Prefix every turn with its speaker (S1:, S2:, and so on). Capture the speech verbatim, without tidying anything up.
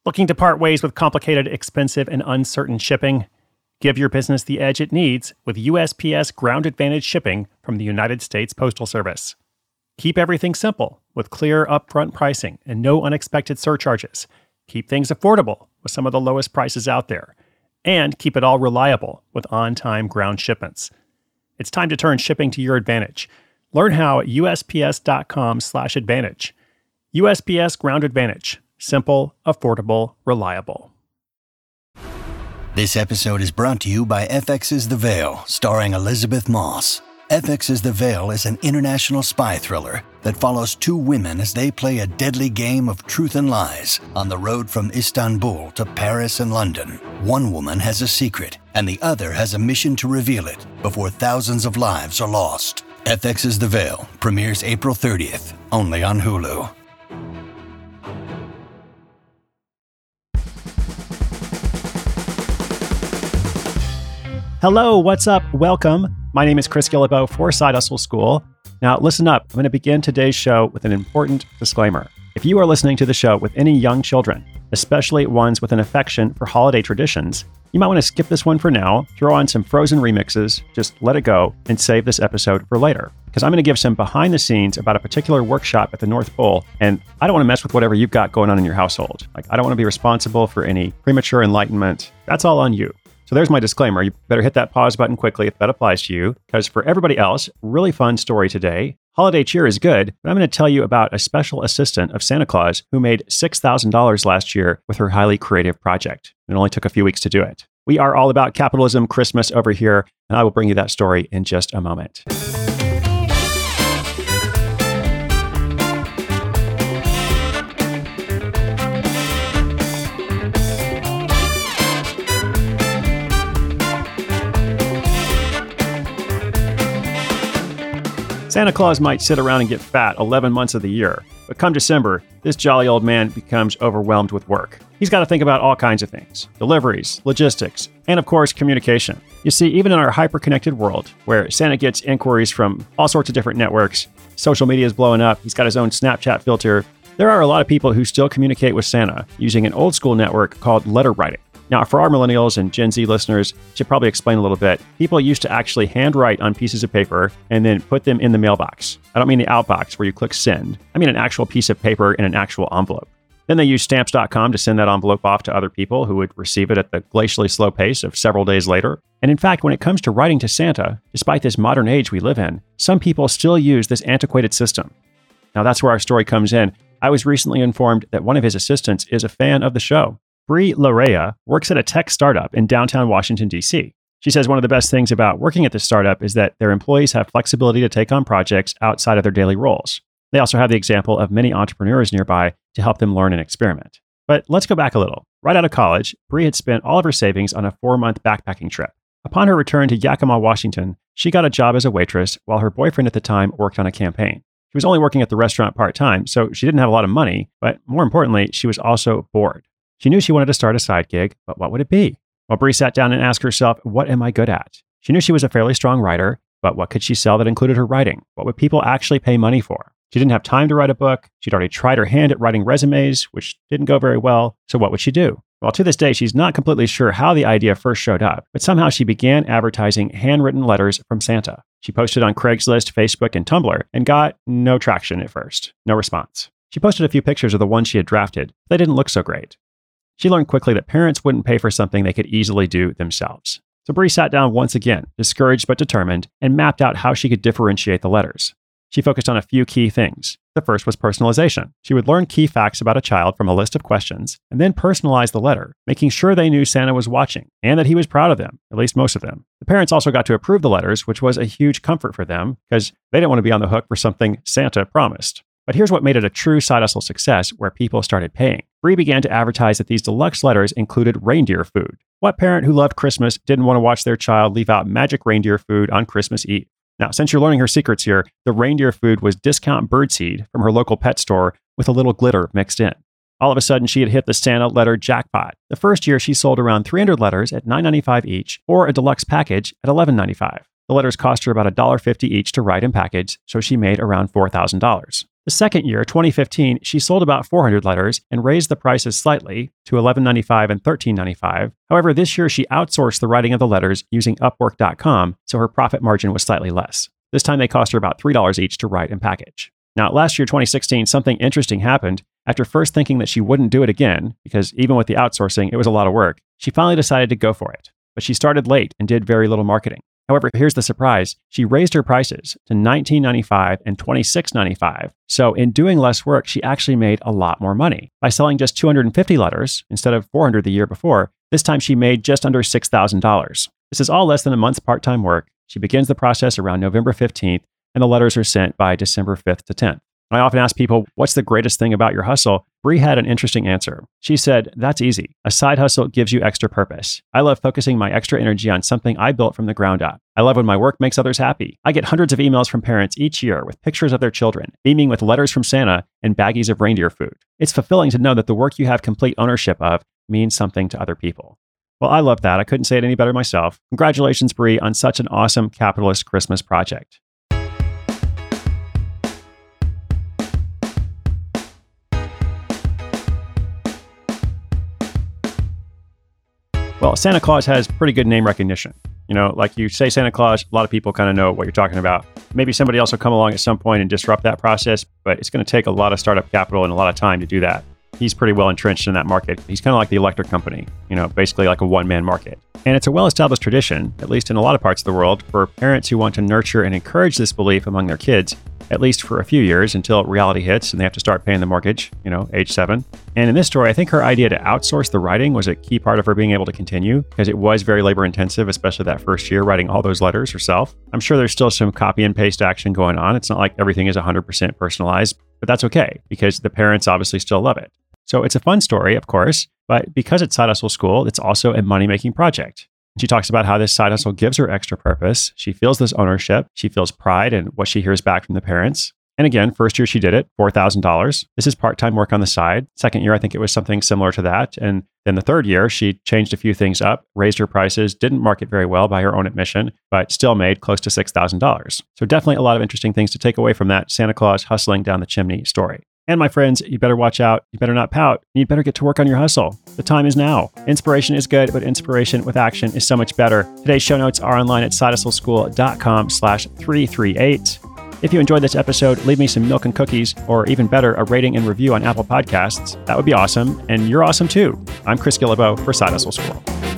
S1: Looking to part ways with complicated, expensive, and uncertain shipping? Give your business the edge it needs with U S P S Ground Advantage shipping from the United States Postal Service. Keep everything simple with clear upfront pricing and no unexpected surcharges. Keep things affordable with some of the lowest prices out there. And keep it all reliable with on-time ground shipments. It's time to turn shipping to your advantage. Learn how at U S P S dot com slash advantage. U S P S Ground Advantage. Simple, affordable, reliable.
S2: This episode is brought to you by F X's The Veil, starring Elizabeth Moss. F X's The Veil is an international spy thriller that follows two women as they play a deadly game of truth and lies on the road from Istanbul to Paris and London. One woman has a secret, and the other has a mission to reveal it before thousands of lives are lost. F X's The Veil premieres April thirtieth, only on Hulu.
S1: Hello, what's up? Welcome. My name is Chris Guillebeau for Side Hustle School. Now, listen up. I'm going to begin today's show with an important disclaimer. If you are listening to the show with any young children, especially ones with an affection for holiday traditions, you might want to skip this one for now, throw on some Frozen remixes, just let it go, and save this episode for later. Because I'm going to give some behind the scenes about a particular workshop at the North Pole, and I don't want to mess with whatever you've got going on in your household. Like, I don't want to be responsible for any premature enlightenment. That's all on you. So there's my disclaimer. You better hit that pause button quickly if that applies to you, because for everybody else, really fun story today. Holiday cheer is good, but I'm going to tell you about a special assistant of Santa Claus who made six thousand dollars last year with her highly creative project. It only took a few weeks to do it. We are all about capitalism Christmas over here, and I will bring you that story in just a moment. Santa Claus might sit around and get fat eleven months of the year, but come December, this jolly old man becomes overwhelmed with work. He's got to think about all kinds of things: deliveries, logistics, and of course, communication. You see, even in our hyper-connected world, where Santa gets inquiries from all sorts of different networks, social media is blowing up, he's got his own Snapchat filter, there are a lot of people who still communicate with Santa using an old-school network called letter writing. Now, for our millennials and Gen Z listeners, I should probably explain a little bit. People used to actually handwrite on pieces of paper and then put them in the mailbox. I don't mean the outbox where you click send. I mean an actual piece of paper in an actual envelope. Then they used stamps dot com to send that envelope off to other people who would receive it at the glacially slow pace of several days later. And in fact, when it comes to writing to Santa, despite this modern age we live in, some people still use this antiquated system. Now, that's where our story comes in. I was recently informed that one of his assistants is a fan of the show. Brie Larea works at a tech startup in downtown Washington, D C. She says one of the best things about working at this startup is that their employees have flexibility to take on projects outside of their daily roles. They also have the example of many entrepreneurs nearby to help them learn and experiment. But let's go back a little. Right out of college, Brie had spent all of her savings on a four-month backpacking trip. Upon her return to Yakima, Washington, she got a job as a waitress while her boyfriend at the time worked on a campaign. She was only working at the restaurant part-time, so she didn't have a lot of money, but more importantly, she was also bored. She knew she wanted to start a side gig, but what would it be? Well, Brie sat down and asked herself, what am I good at? She knew she was a fairly strong writer, but what could she sell that included her writing? What would people actually pay money for? She didn't have time to write a book. She'd already tried her hand at writing resumes, which didn't go very well. So what would she do? Well, to this day, she's not completely sure how the idea first showed up, but somehow she began advertising handwritten letters from Santa. She posted on Craigslist, Facebook, and Tumblr, and got no traction at first. No response. She posted a few pictures of the ones she had drafted. They didn't look so great. She learned quickly that parents wouldn't pay for something they could easily do themselves. So Brie sat down once again, discouraged but determined, and mapped out how she could differentiate the letters. She focused on a few key things. The first was personalization. She would learn key facts about a child from a list of questions, and then personalize the letter, making sure they knew Santa was watching, and that he was proud of them, at least most of them. The parents also got to approve the letters, which was a huge comfort for them, because they didn't want to be on the hook for something Santa promised. But here's what made it a true side hustle success, where people started paying. Brie began to advertise that these deluxe letters included reindeer food. What parent who loved Christmas didn't want to watch their child leave out magic reindeer food on Christmas Eve? Now, since you're learning her secrets here, the reindeer food was discount birdseed from her local pet store with a little glitter mixed in. All of a sudden, she had hit the Santa letter jackpot. The first year, she sold around three hundred letters at nine ninety-five each, or a deluxe package at eleven ninety-five. The letters cost her about one dollar fifty each to write and package, so she made around four thousand dollars. The second year, twenty fifteen, she sold about four hundred letters and raised the prices slightly to eleven ninety-five and thirteen ninety-five. However, this year she outsourced the writing of the letters using Upwork dot com, so her profit margin was slightly less. This time they cost her about three dollars each to write and package. Now, last year, twenty sixteen, something interesting happened. After first thinking that she wouldn't do it again, because even with the outsourcing, it was a lot of work, she finally decided to go for it. But she started late and did very little marketing. However, here's the surprise. She raised her prices to nineteen ninety-five and twenty-six ninety-five. So in doing less work, she actually made a lot more money. By selling just two hundred fifty letters instead of four hundred the year before, this time she made just under six thousand dollars. This is all less than a month's part-time work. She begins the process around November fifteenth, and the letters are sent by December fifth to tenth. I often ask people, what's the greatest thing about your hustle? Bree had an interesting answer. She said, that's easy. A side hustle gives you extra purpose. I love focusing my extra energy on something I built from the ground up. I love when my work makes others happy. I get hundreds of emails from parents each year with pictures of their children, beaming with letters from Santa and baggies of reindeer food. It's fulfilling to know that the work you have complete ownership of means something to other people. Well, I love that. I couldn't say it any better myself. Congratulations, Bree, on such an awesome capitalist Christmas project. Well, Santa Claus has pretty good name recognition. You know, like you say Santa Claus, a lot of people kind of know what you're talking about. Maybe somebody else will come along at some point and disrupt that process, but it's going to take a lot of startup capital and a lot of time to do that. He's pretty well entrenched in that market. He's kind of like the electric company, you know, basically like a one-man market. And it's a well-established tradition, at least in a lot of parts of the world, for parents who want to nurture and encourage this belief among their kids, at least for a few years until reality hits and they have to start paying the mortgage, you know, age seven. And in this story, I think her idea to outsource the writing was a key part of her being able to continue because it was very labor intensive, especially that first year writing all those letters herself. I'm sure there's still some copy and paste action going on. It's not like everything is one hundred percent personalized, but that's okay because the parents obviously still love it. So it's a fun story, of course, but because it's Side Hustle School, it's also a money-making project. She talks about how this side hustle gives her extra purpose. She feels this ownership. She feels pride in what she hears back from the parents. And again, first year she did it, four thousand dollars. This is part-time work on the side. Second year, I think it was something similar to that. And then the third year, she changed a few things up, raised her prices, didn't market very well by her own admission, but still made close to six thousand dollars. So definitely a lot of interesting things to take away from that Santa Claus hustling down the chimney story. And my friends, you better watch out. You better not pout. You better get to work on your hustle. The time is now. Inspiration is good, but inspiration with action is so much better. Today's show notes are online at sidehustleschool.com slash 338. If you enjoyed this episode, leave me some milk and cookies, or even better, a rating and review on Apple Podcasts. That would be awesome. And you're awesome too. I'm Chris Guillebeau for Side Hustle School.